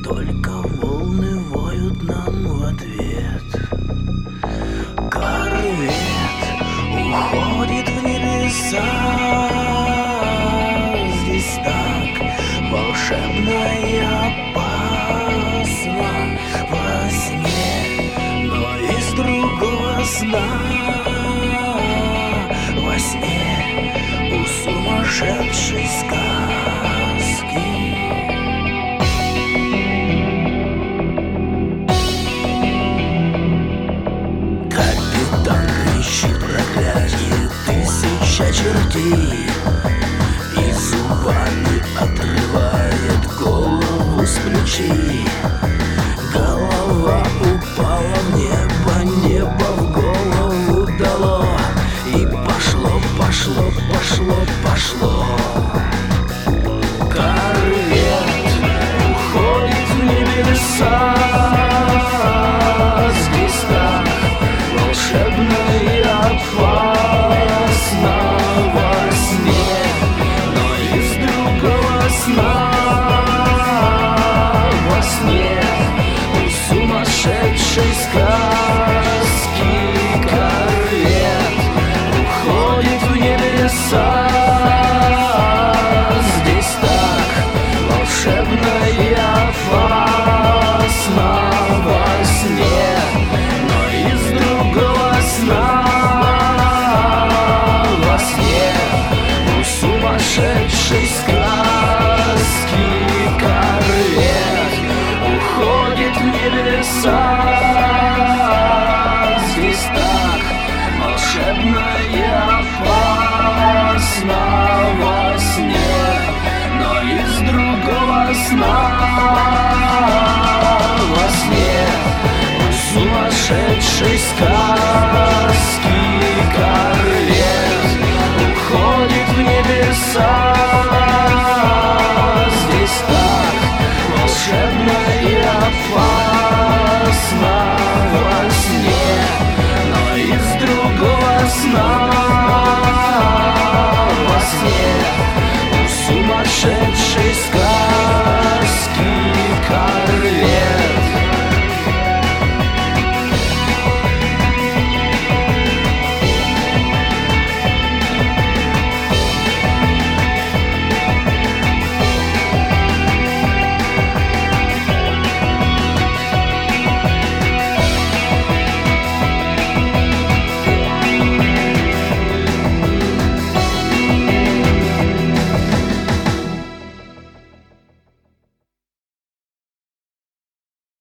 только волны воют нам в ответ. Корвет уходит в небеса. Здесь так волшебно и опасно во сне, но из другого сна. Во сне у сумасшедшей сказки. Капитан кричит проклятие тысяча чертей и зубами отрывает голову с плечей. Голова упала в небо, небо в голову дало. И пошло, пошло, пошло, пошло. Корвет уходит в небеса. Здесь так волшебно и опасно во сне, но из другого сна. Во сне у сумасшедшей сказки. Корвет уходит в небеса. Здесь так волшебно и опасно во сне, но из другого сна. Во сне у сумасшедшей сказки. Корвет уходит в небеса. Здесь так волшебно и опасно во сне, но из другого сна. Во сне у сумасшедшей сказки.